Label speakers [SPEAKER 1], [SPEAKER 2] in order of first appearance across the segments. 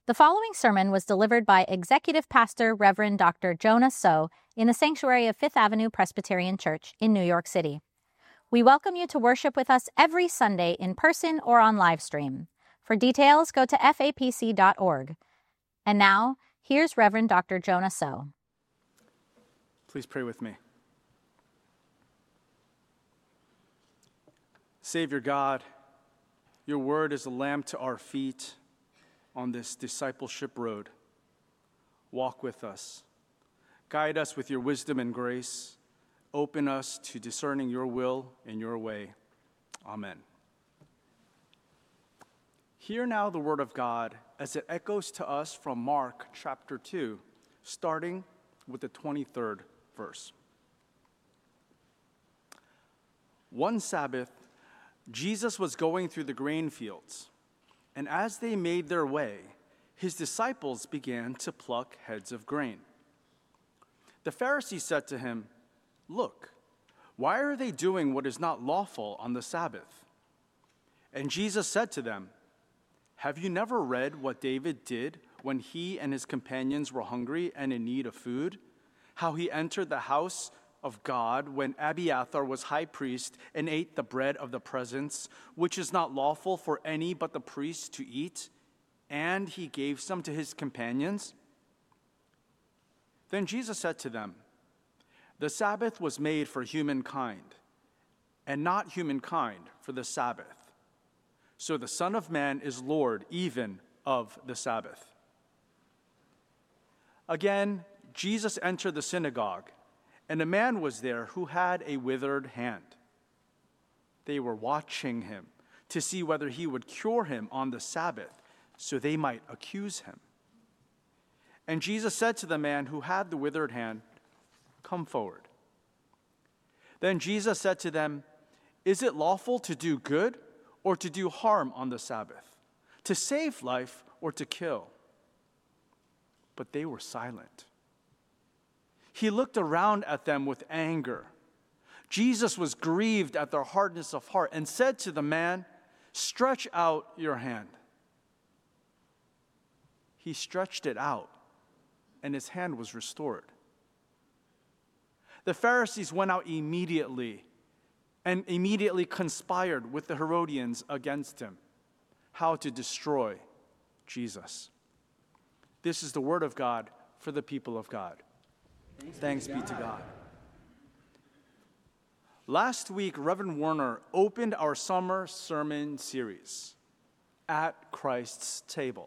[SPEAKER 1] The following sermon was delivered by Executive Pastor Reverend Dr. Jonah So in the sanctuary of Fifth Avenue Presbyterian Church in New York City. We welcome you to worship with us every Sunday in person or on live stream. For details, go to fapc.org. And now, here's Reverend Dr. Jonah So.
[SPEAKER 2] Please pray with me. Savior God, your word is a lamp to our feet on this discipleship road. Walk with us. Guide us with your wisdom and grace. Open us to discerning your will and your way. Amen. Hear now the word of God as it echoes to us from Mark chapter 2, starting with the 23rd verse. One Sabbath, Jesus was going through the grain fields, and as they made their way, his disciples began to pluck heads of grain. The Pharisees said to him, "Look, why are they doing what is not lawful on the Sabbath?" And Jesus said to them, "Have you never read what David did when he and his companions were hungry and in need of food? How he entered the house of God when Abiathar was high priest and ate the bread of the presence, which is not lawful for any but the priest to eat, and he gave some to his companions?" Then Jesus said to them, "The Sabbath was made for humankind, and not humankind for the Sabbath. So the Son of Man is Lord even of the Sabbath." Again, Jesus entered the synagogue, and a man was there who had a withered hand. They were watching him to see whether he would cure him on the Sabbath, so they might accuse him. And Jesus said to the man who had the withered hand, "Come forward." Then Jesus said to them, "Is it lawful to do good or to do harm on the Sabbath, to save life or to kill?" But they were silent. He looked around at them with anger. Jesus was grieved at their hardness of heart and said to the man, "Stretch out your hand." He stretched it out, and his hand was restored. The Pharisees went out immediately and immediately conspired with the Herodians against him, how to destroy Jesus. This is the word of God for the people of God. Thanks be to God. Last week, Reverend Warner opened our summer sermon series, At Christ's Table.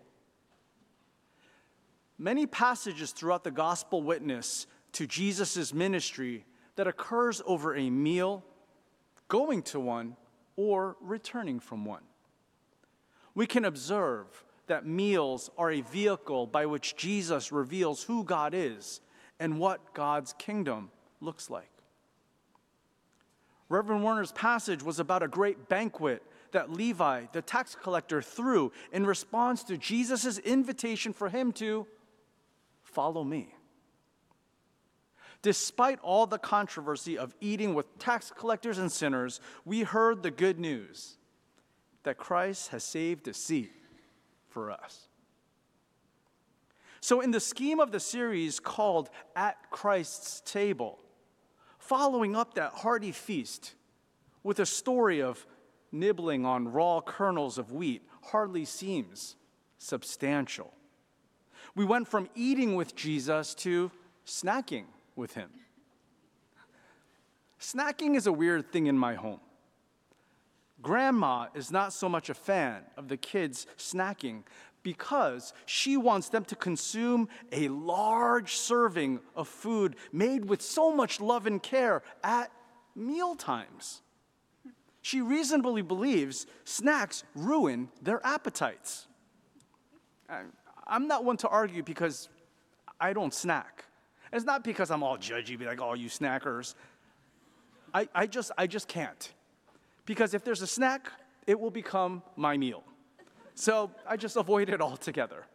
[SPEAKER 2] Many passages throughout the gospel witness to Jesus' ministry that occurs over a meal, going to one, or returning from one. We can observe that meals are a vehicle by which Jesus reveals who God is and what God's kingdom looks like. Reverend Warner's passage was about a great banquet that Levi, the tax collector, threw in response to Jesus' invitation for him to follow me. Despite all the controversy of eating with tax collectors and sinners, we heard the good news that Christ has saved a seat for us. So in the scheme of the series called At Christ's Table, following up that hearty feast with a story of nibbling on raw kernels of wheat hardly seems substantial. We went from eating with Jesus to snacking with him. Snacking is a weird thing in my home. Grandma is not so much a fan of the kids snacking because she wants them to consume a large serving of food made with so much love and care at meal times. She reasonably believes snacks ruin their appetites. I'm not one to argue because I don't snack. It's not because I'm all judgy, be like, "Oh, you snackers." I just can't. Because if there's a snack, it will become my meal. So I just avoid it altogether.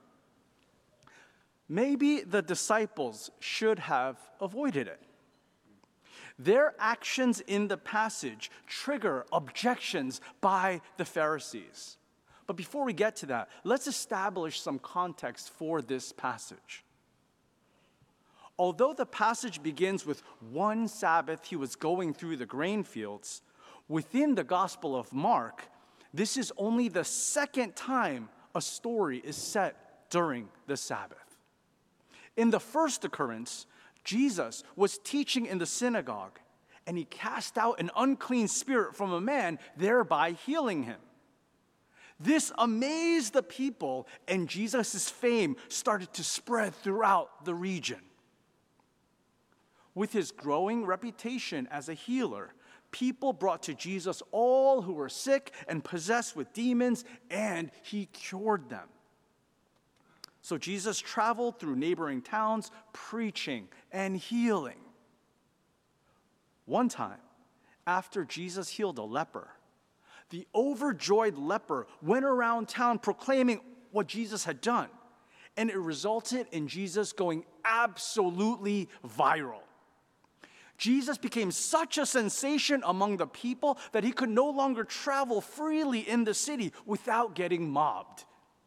[SPEAKER 2] Maybe the disciples should have avoided it. Their actions in the passage trigger objections by the Pharisees. But before we get to that, let's establish some context for this passage. Although the passage begins with one Sabbath he was going through the grain fields, within the Gospel of Mark, this is only the second time a story is set during the Sabbath. In the first occurrence, Jesus was teaching in the synagogue, and he cast out an unclean spirit from a man, thereby healing him. This amazed the people, and Jesus' fame started to spread throughout the region. With his growing reputation as a healer, people brought to Jesus all who were sick and possessed with demons, and he cured them. So Jesus traveled through neighboring towns, preaching and healing. One time, after Jesus healed a leper, the overjoyed leper went around town proclaiming what Jesus had done, and it resulted in Jesus going absolutely viral. Jesus became such a sensation among the people that he could no longer travel freely in the city without getting mobbed.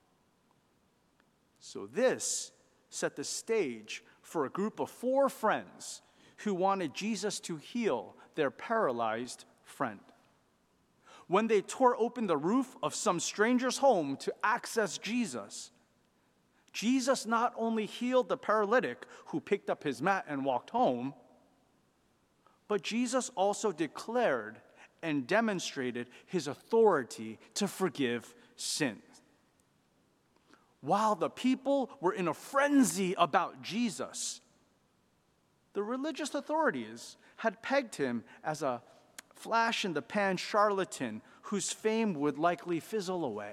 [SPEAKER 2] So this set the stage for a group of 4 friends who wanted Jesus to heal their paralyzed friend. When they tore open the roof of some stranger's home to access Jesus, Jesus not only healed the paralytic who picked up his mat and walked home, but Jesus also declared and demonstrated his authority to forgive sins. While the people were in a frenzy about Jesus, the religious authorities had pegged him as a flash-in-the-pan charlatan whose fame would likely fizzle away.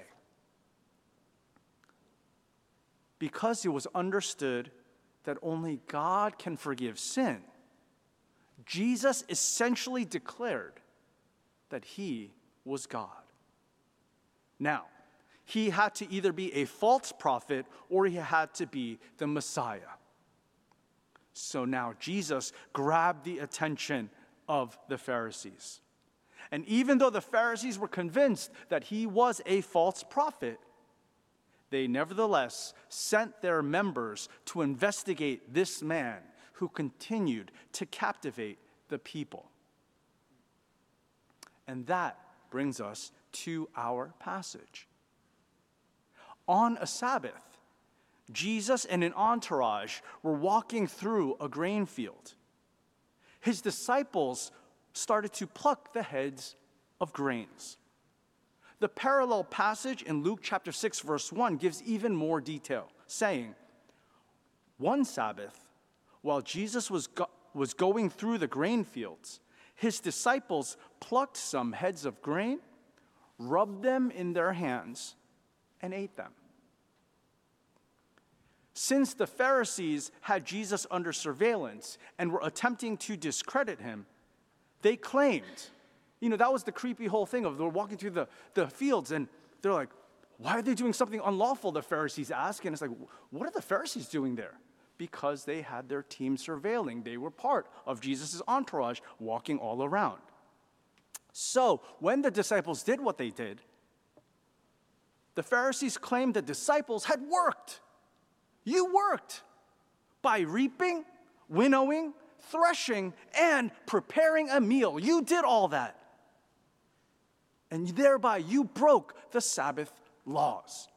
[SPEAKER 2] Because it was understood that only God can forgive sin, Jesus essentially declared that he was God. Now, he had to either be a false prophet or he had to be the Messiah. So now Jesus grabbed the attention of the Pharisees. And even though the Pharisees were convinced that he was a false prophet, they nevertheless sent their members to investigate this man who continued to captivate the people. And that brings us to our passage. On a Sabbath, Jesus and an entourage were walking through a grain field. His disciples started to pluck the heads of grains. The parallel passage in Luke chapter 6, verse 1 gives even more detail, saying, one Sabbath, while Jesus was going through the grain fields, his disciples plucked some heads of grain, rubbed them in their hands, and ate them. Since the Pharisees had Jesus under surveillance and were attempting to discredit him, they claimed, that was the creepy whole thing of they're walking through the fields and they're like, why are they doing something unlawful, the Pharisees ask. And it's like, what are the Pharisees doing there? Because they had their team surveilling. They were part of Jesus' entourage walking all around. So when the disciples did what they did, the Pharisees claimed the disciples had worked. You worked by reaping, winnowing, threshing, and preparing a meal. You did all that. And thereby you broke the Sabbath laws.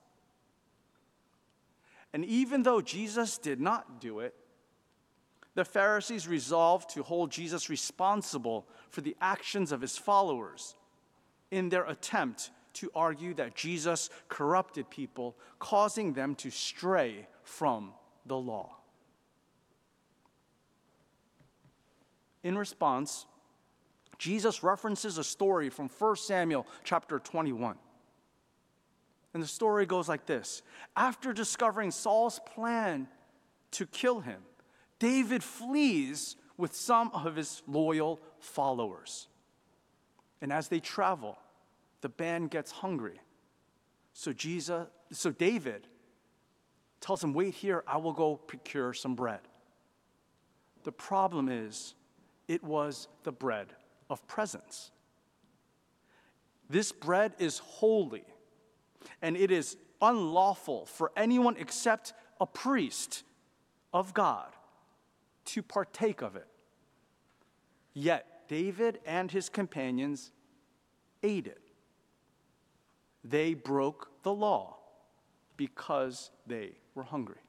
[SPEAKER 2] And even though Jesus did not do it, the Pharisees resolved to hold Jesus responsible for the actions of his followers in their attempt to argue that Jesus corrupted people, causing them to stray from the law. In response, Jesus references a story from 1 Samuel chapter 21. And the story goes like this. After discovering Saul's plan to kill him, David flees with some of his loyal followers. And as they travel, the band gets hungry. So David tells him, wait here, I will go procure some bread. The problem is, it was the bread of presence. This bread is holy. and it is unlawful for anyone except a priest of God to partake of it. Yet David and his companions ate it. They broke the law because they were hungry.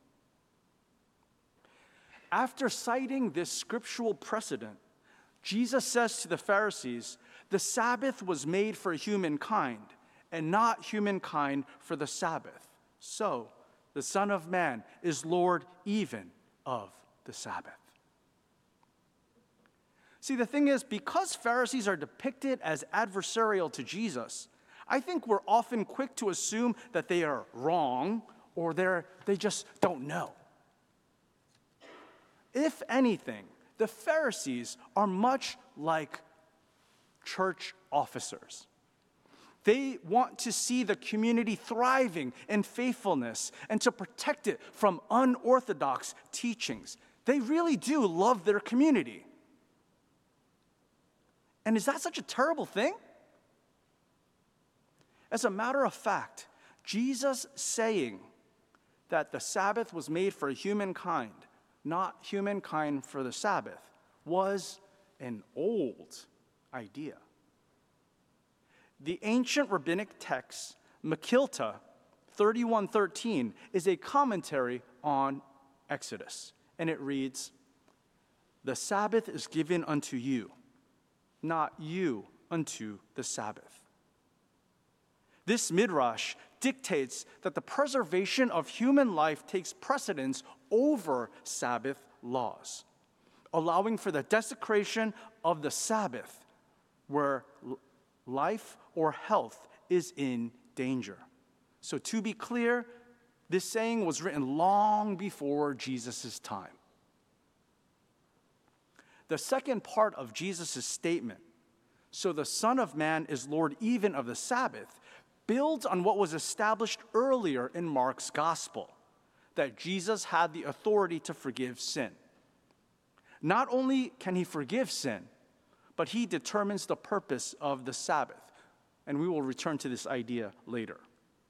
[SPEAKER 2] After citing this scriptural precedent, Jesus says to the Pharisees, the Sabbath was made for humankind, and not humankind for the Sabbath. So, the Son of Man is Lord even of the Sabbath. See, the thing is, because Pharisees are depicted as adversarial to Jesus, I think we're often quick to assume that they are wrong or they just don't know. If anything, the Pharisees are much like church officers. They want to see the community thriving in faithfulness and to protect it from unorthodox teachings. They really do love their community. And is that such a terrible thing? As a matter of fact, Jesus saying that the Sabbath was made for humankind, not humankind for the Sabbath, was an old idea. The ancient rabbinic text, Mechilta 31:13, is a commentary on Exodus. And it reads, "The Sabbath is given unto you, not you unto the Sabbath." This midrash dictates that the preservation of human life takes precedence over Sabbath laws, allowing for the desecration of the Sabbath where life or health is in danger. So to be clear, this saying was written long before Jesus' time. The second part of Jesus' statement, so the Son of Man is Lord even of the Sabbath, builds on what was established earlier in Mark's gospel, that Jesus had the authority to forgive sin. Not only can he forgive sin, but he determines the purpose of the Sabbath. And we will return to this idea later.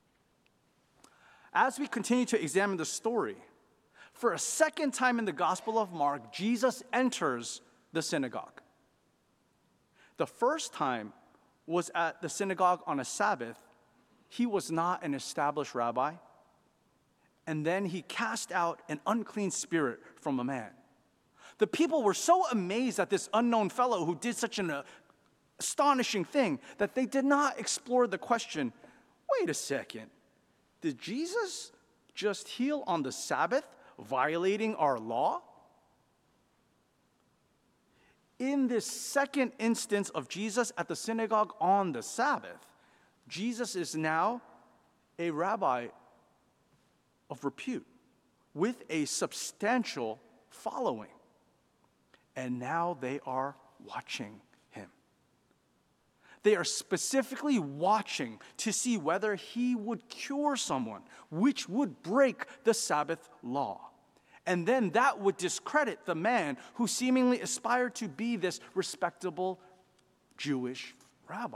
[SPEAKER 2] As we continue to examine the story, for a second time in the Gospel of Mark, Jesus enters the synagogue. The first time was at the synagogue on a Sabbath. He was not an established rabbi. And then he cast out an unclean spirit from a man. The people were so amazed at this unknown fellow who did such an astonishing thing that they did not explore the question, wait a second, did Jesus just heal on the Sabbath, violating our law? In this second instance of Jesus at the synagogue on the Sabbath, Jesus is now a rabbi of repute with a substantial following. And now they are watching him. They are specifically watching to see whether he would cure someone, which would break the Sabbath law. And then that would discredit the man who seemingly aspired to be this respectable Jewish rabbi.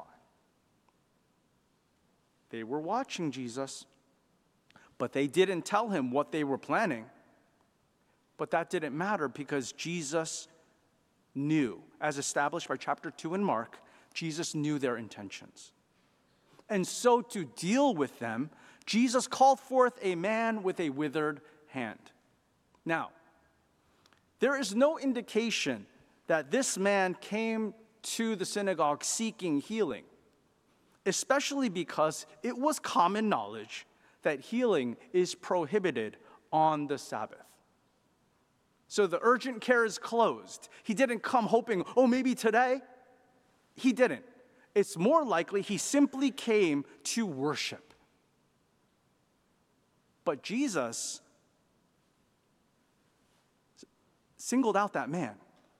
[SPEAKER 2] They were watching Jesus, but they didn't tell him what they were planning. But that didn't matter because Jesus knew, as established by chapter 2 in Mark, Jesus knew their intentions. And so to deal with them, Jesus called forth a man with a withered hand. Now, there is no indication that this man came to the synagogue seeking healing, especially because it was common knowledge that healing is prohibited on the Sabbath. So the urgent care is closed. He didn't come hoping, oh, maybe today. He didn't. It's more likely he simply came to worship. But Jesus singled out that man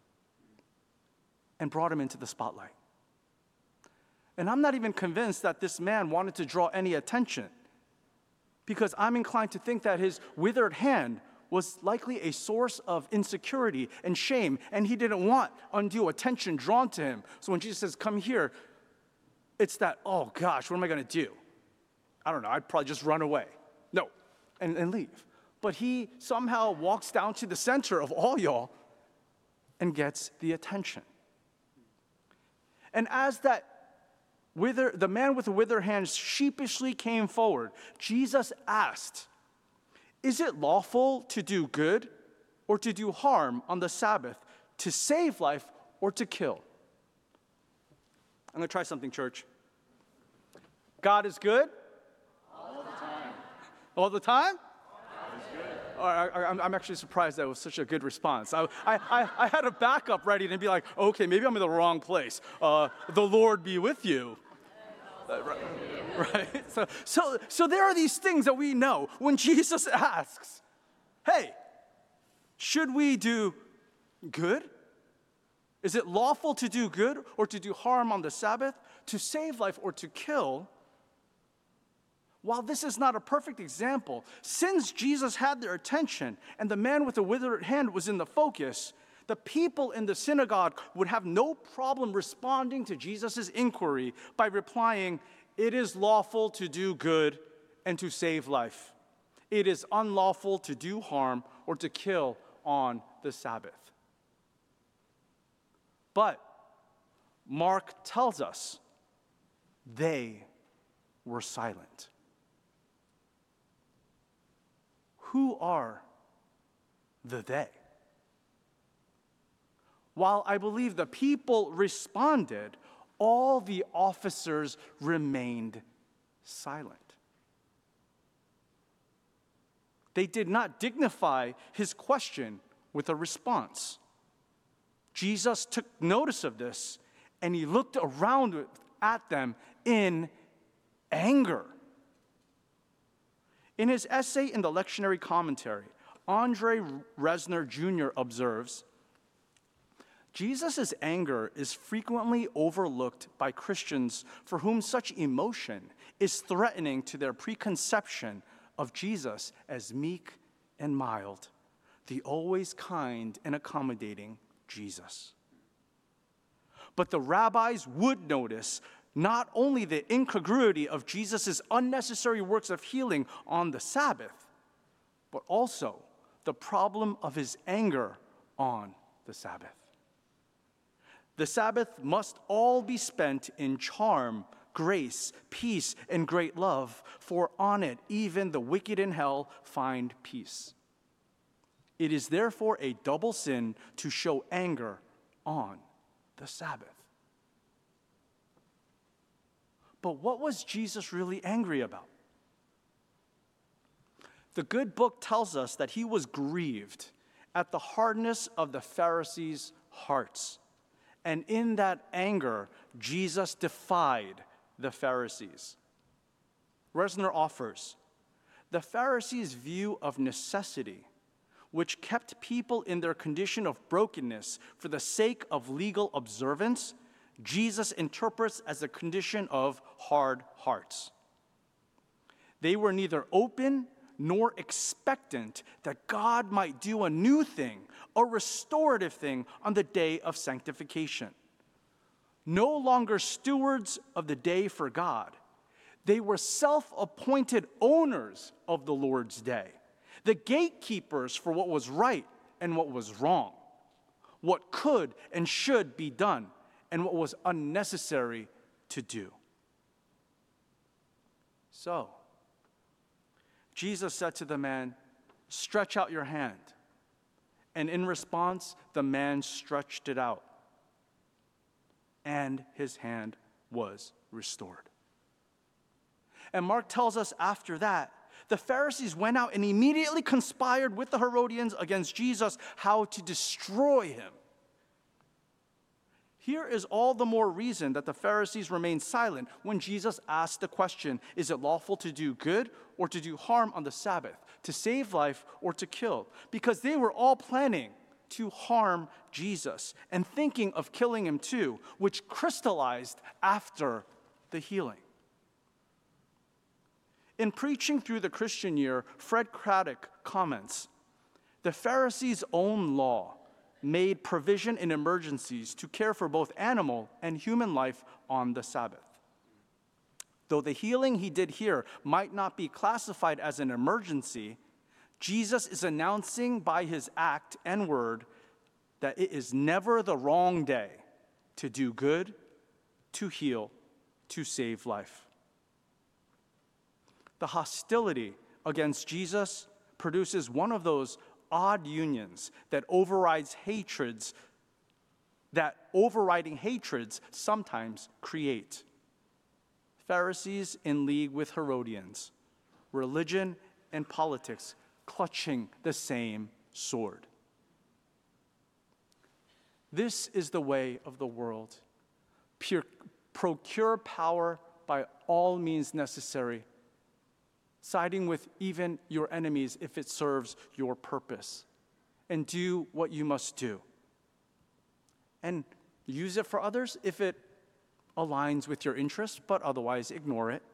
[SPEAKER 2] and brought him into the spotlight. And I'm not even convinced that this man wanted to draw any attention, because I'm inclined to think that his withered hand was likely a source of insecurity and shame, and he didn't want undue attention drawn to him. So when Jesus says, come here, it's that, oh gosh, what am I going to do? I don't know, I'd probably just run away. No, and leave. But he somehow walks down to the center of all y'all and gets the attention. And as the man with the withered hand sheepishly came forward, Jesus asked, "Is it lawful to do good or to do harm on the Sabbath, to save life or to kill?" I'm going to try something, church. God is good?
[SPEAKER 3] All the time.
[SPEAKER 2] All the time?
[SPEAKER 3] God is good.
[SPEAKER 2] I'm actually surprised that was such a good response. I had a backup ready to be like, okay, maybe I'm in the wrong place. The Lord be with you. Right? So there are these things that we know. When Jesus asks, hey, should we do good? Is it lawful to do good or to do harm on the Sabbath, to save life or to kill? While this is not a perfect example, since Jesus had their attention and the man with the withered hand was in the focus, the people in the synagogue would have no problem responding to Jesus' inquiry by replying, "It is lawful to do good and to save life. It is unlawful to do harm or to kill on the Sabbath." But Mark tells us they were silent. Who are the they? While I believe the people responded, all the officers remained silent. They did not dignify his question with a response. Jesus took notice of this, and he looked around at them in anger. In his essay in the lectionary commentary, Andre Resner Jr. observes, Jesus' anger is frequently overlooked by Christians for whom such emotion is threatening to their preconception of Jesus as meek and mild, the always kind and accommodating Jesus. But the rabbis would notice not only the incongruity of Jesus' unnecessary works of healing on the Sabbath, but also the problem of his anger on the Sabbath. The Sabbath must all be spent in charm, grace, peace, and great love, for on it even the wicked in hell find peace. It is therefore a double sin to show anger on the Sabbath. But what was Jesus really angry about? The good book tells us that he was grieved at the hardness of the Pharisees' hearts. And in that anger, Jesus defied the Pharisees. Resner offers, the Pharisees' view of necessity, which kept people in their condition of brokenness for the sake of legal observance, Jesus interprets as a condition of hard hearts. They were neither open nor expectant that God might do a new thing, a restorative thing on the day of sanctification. No longer stewards of the day for God, they were self-appointed owners of the Lord's day, the gatekeepers for what was right and what was wrong, what could and should be done, and what was unnecessary to do. So, Jesus said to the man, "Stretch out your hand." And in response, the man stretched it out, and his hand was restored. And Mark tells us after that, the Pharisees went out and immediately conspired with the Herodians against Jesus how to destroy him. Here is all the more reason that the Pharisees remained silent when Jesus asked the question, is it lawful to do good or to do harm on the Sabbath, to save life or to kill? Because they were all planning to harm Jesus and thinking of killing him too, which crystallized after the healing. In Preaching Through the Christian Year, Fred Craddock comments, the Pharisees' own law made provision in emergencies to care for both animal and human life on the Sabbath. Though the healing he did here might not be classified as an emergency, Jesus is announcing by his act and word that it is never the wrong day to do good, to heal, to save life. The hostility against Jesus produces one of those odd unions that overriding hatreds sometimes create. Pharisees in league with Herodians, religion and politics clutching the same sword. This is the way of the world. Procure power by all means necessary, siding with even your enemies if it serves your purpose, and do what you must do. And use it for others if it aligns with your interests, but otherwise ignore it.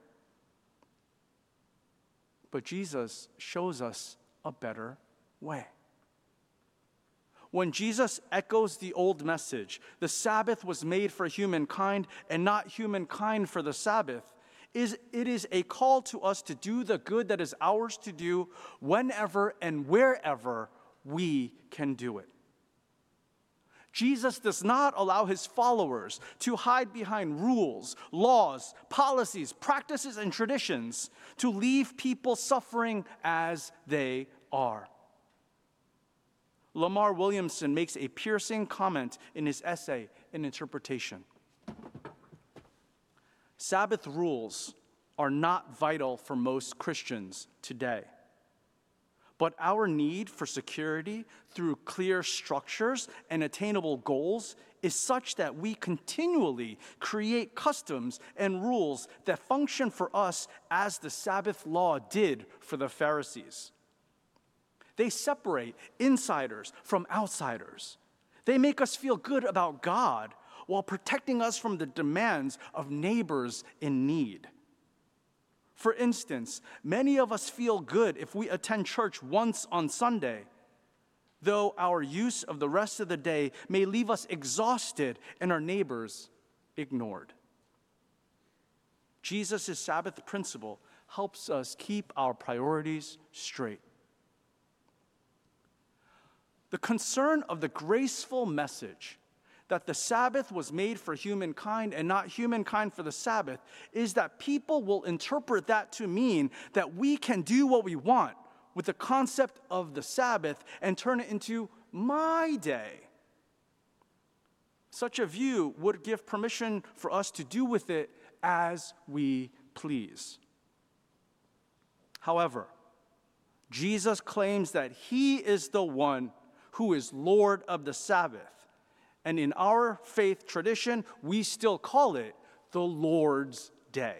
[SPEAKER 2] But Jesus shows us a better way. When Jesus echoes the old message, the Sabbath was made for humankind and not humankind for the Sabbath, it is a call to us to do the good that is ours to do whenever and wherever we can do it. Jesus does not allow his followers to hide behind rules, laws, policies, practices, and traditions to leave people suffering as they are. Lamar Williamson makes a piercing comment in his essay, An Interpretation. Sabbath rules are not vital for most Christians today. But our need for security through clear structures and attainable goals is such that we continually create customs and rules that function for us as the Sabbath law did for the Pharisees. They separate insiders from outsiders. They make us feel good about God while protecting us from the demands of neighbors in need. For instance, many of us feel good if we attend church once on Sunday, though our use of the rest of the day may leave us exhausted and our neighbors ignored. Jesus' Sabbath principle helps us keep our priorities straight. The concern of the graceful message that the Sabbath was made for humankind and not humankind for the Sabbath is that people will interpret that to mean that we can do what we want with the concept of the Sabbath and turn it into my day. Such a view would give permission for us to do with it as we please. However, Jesus claims that he is the one who is Lord of the Sabbath. And in our faith tradition, we still call it the Lord's Day.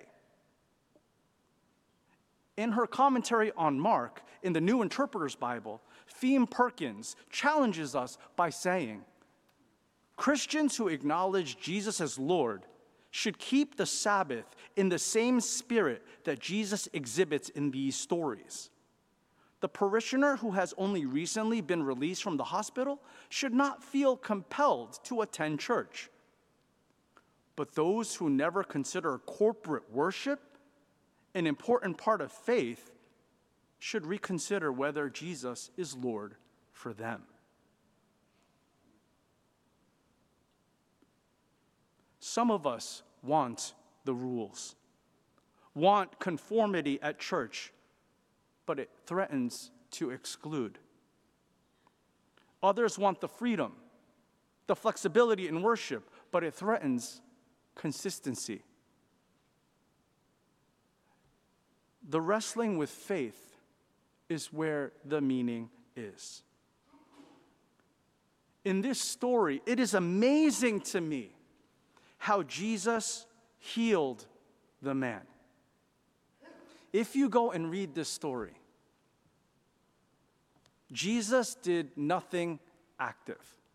[SPEAKER 2] In her commentary on Mark, in the New Interpreter's Bible, Theme Perkins challenges us by saying, Christians who acknowledge Jesus as Lord should keep the Sabbath in the same spirit that Jesus exhibits in these stories. The parishioner who has only recently been released from the hospital should not feel compelled to attend church. But those who never consider corporate worship an important part of faith should reconsider whether Jesus is Lord for them. Some of us want the rules, want conformity at church, but it threatens to exclude. Others want the freedom, the flexibility in worship, but it threatens consistency. The wrestling with faith is where the meaning is. In this story, it is amazing to me how Jesus healed the man. If you go and read this story, Jesus did nothing active.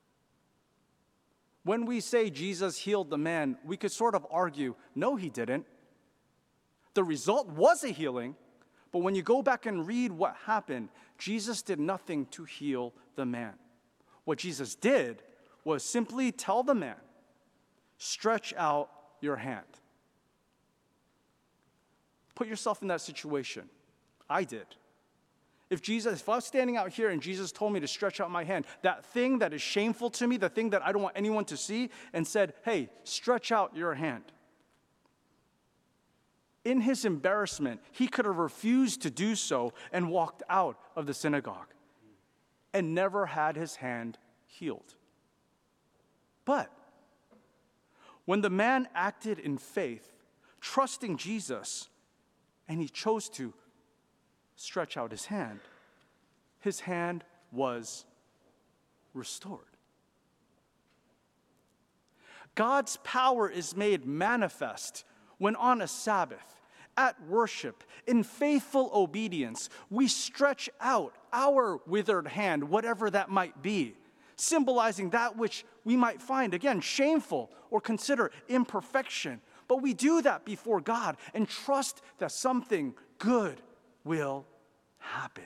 [SPEAKER 2] When we say Jesus healed the man, we could sort of argue, no, he didn't. The result was a healing, but when you go back and read what happened, Jesus did nothing to heal the man. What Jesus did was simply tell the man, stretch out your hand. Put yourself in that situation. I did. If I was standing out here and Jesus told me to stretch out my hand, that thing that is shameful to me, the thing that I don't want anyone to see, and said, hey, stretch out your hand. In his embarrassment, he could have refused to do so and walked out of the synagogue and never had his hand healed. But when the man acted in faith, trusting Jesus, and he chose to stretch out his hand was restored. God's power is made manifest when on a Sabbath, at worship, in faithful obedience, we stretch out our withered hand, whatever that might be, symbolizing that which we might find, again, shameful or consider imperfection. But we do that before God and trust that something good will happen.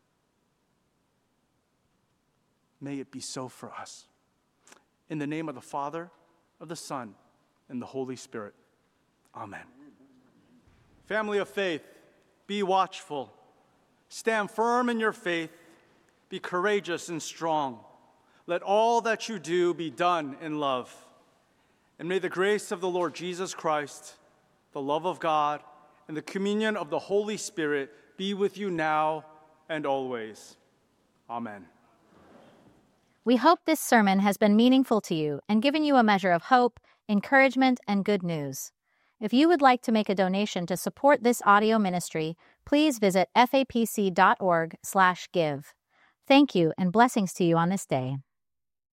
[SPEAKER 2] May it be so for us. In the name of the Father, of the Son, and the Holy Spirit. Amen. Family of faith, be watchful. Stand firm in your faith. Be courageous and strong. Let all that you do be done in love. And may the grace of the Lord Jesus Christ, the love of God, and the communion of the Holy Spirit be with you now and always. Amen.
[SPEAKER 1] We hope this sermon has been meaningful to you and given you a measure of hope, encouragement, and good news. If you would like to make a donation to support this audio ministry, please visit fapc.org/give. Thank you and blessings to you on this day.